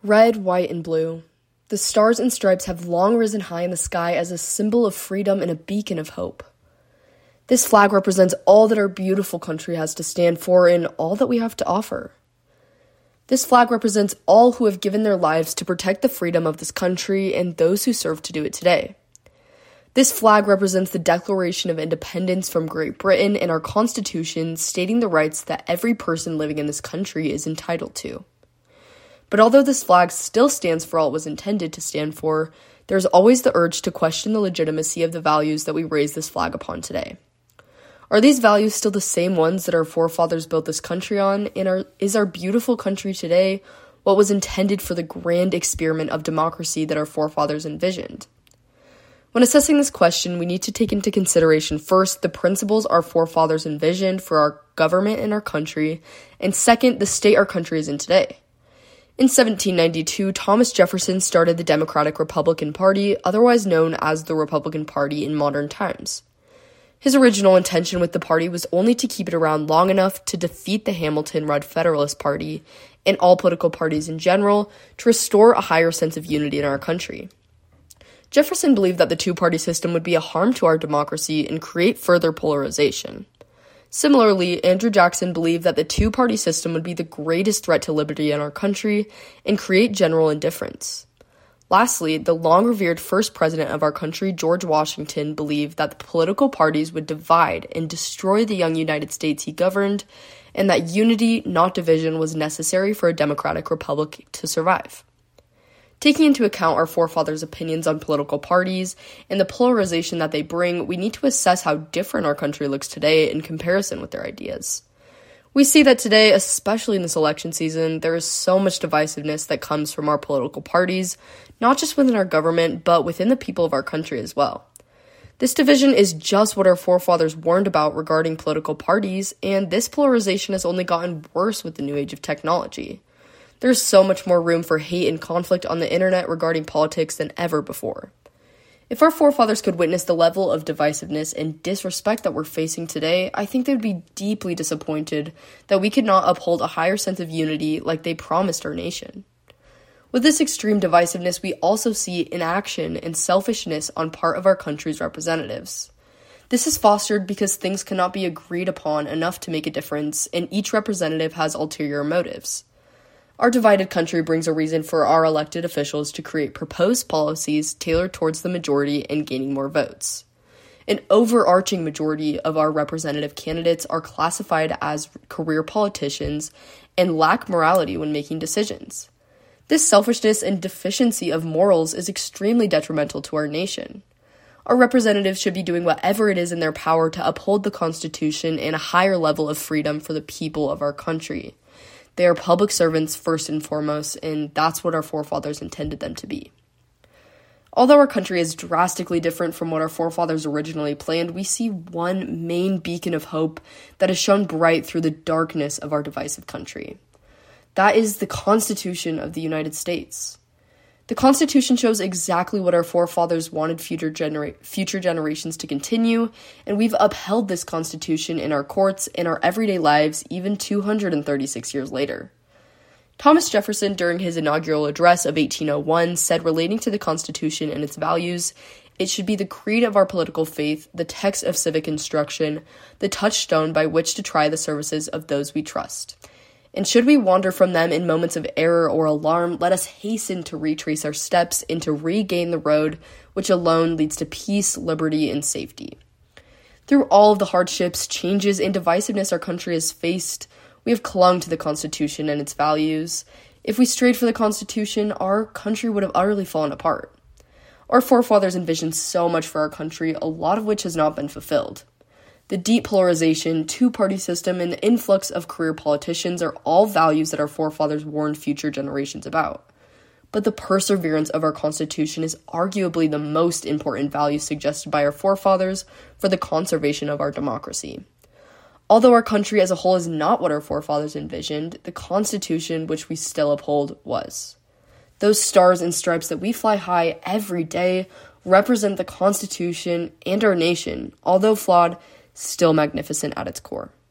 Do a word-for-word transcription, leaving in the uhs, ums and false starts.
Red, white, and blue. The stars and stripes have long risen high in the sky as a symbol of freedom and a beacon of hope. This flag represents all that our beautiful country has to stand for and all that we have to offer. This flag represents all who have given their lives to protect the freedom of this country and those who serve to do it today. This flag represents the Declaration of Independence from Great Britain and our Constitution, stating the rights that every person living in this country is entitled to. But although this flag still stands for all it was intended to stand for, there's always the urge to question the legitimacy of the values that we raise this flag upon today. Are these values still the same ones that our forefathers built this country on? And are, is our beautiful country today what was intended for the grand experiment of democracy that our forefathers envisioned? When assessing this question, we need to take into consideration first the principles our forefathers envisioned for our government and our country, and second, the state our country is in today. In seventeen ninety-two, Thomas Jefferson started the Democratic Republican Party, otherwise known as the Republican Party in modern times. His original intention with the party was only to keep it around long enough to defeat the Hamilton Red Federalist Party and all political parties in general to restore a higher sense of unity in our country. Jefferson believed that the two-party system would be a harm to our democracy and create further polarization. Similarly, Andrew Jackson believed that the two-party system would be the greatest threat to liberty in our country and create general indifference. Lastly, the long-revered first president of our country, George Washington, believed that the political parties would divide and destroy the young United States he governed, and that unity, not division, was necessary for a democratic republic to survive. Taking into account our forefathers' opinions on political parties and the polarization that they bring, we need to assess how different our country looks today in comparison with their ideas. We see that today, especially in this election season, there is so much divisiveness that comes from our political parties, not just within our government, but within the people of our country as well. This division is just what our forefathers warned about regarding political parties, and this polarization has only gotten worse with the new age of technology. There's so much more room for hate and conflict on the internet regarding politics than ever before. If our forefathers could witness the level of divisiveness and disrespect that we're facing today, I think they'd be deeply disappointed that we could not uphold a higher sense of unity like they promised our nation. With this extreme divisiveness, we also see inaction and selfishness on part of our country's representatives. This is fostered because things cannot be agreed upon enough to make a difference, and each representative has ulterior motives. Our divided country brings a reason for our elected officials to create proposed policies tailored towards the majority and gaining more votes. An overarching majority of our representative candidates are classified as career politicians and lack morality when making decisions. This selfishness and deficiency of morals is extremely detrimental to our nation. Our representatives should be doing whatever it is in their power to uphold the Constitution and a higher level of freedom for the people of our country. They are public servants first and foremost, and that's what our forefathers intended them to be. Although our country is drastically different from what our forefathers originally planned, we see one main beacon of hope that has shone bright through the darkness of our divisive country. That is the Constitution of the United States. The Constitution shows exactly what our forefathers wanted future, genera- future generations to continue, and we've upheld this Constitution in our courts and our everyday lives even two hundred thirty-six years later. Thomas Jefferson, during his inaugural address of eighteen oh one, said relating to the Constitution and its values, "It should be the creed of our political faith, the text of civic instruction, the touchstone by which to try the services of those we trust. And should we wander from them in moments of error or alarm, let us hasten to retrace our steps and to regain the road which alone leads to peace, liberty, and safety." Through all of the hardships, changes, and divisiveness our country has faced, we have clung to the Constitution and its values. If we strayed from the Constitution, our country would have utterly fallen apart. Our forefathers envisioned so much for our country, a lot of which has not been fulfilled. The deep polarization, two-party system, and the influx of career politicians are all values that our forefathers warned future generations about. But the perseverance of our Constitution is arguably the most important value suggested by our forefathers for the conservation of our democracy. Although our country as a whole is not what our forefathers envisioned, the Constitution, which we still uphold, was. Those stars and stripes that we fly high every day represent the Constitution and our nation, although flawed, still magnificent at its core.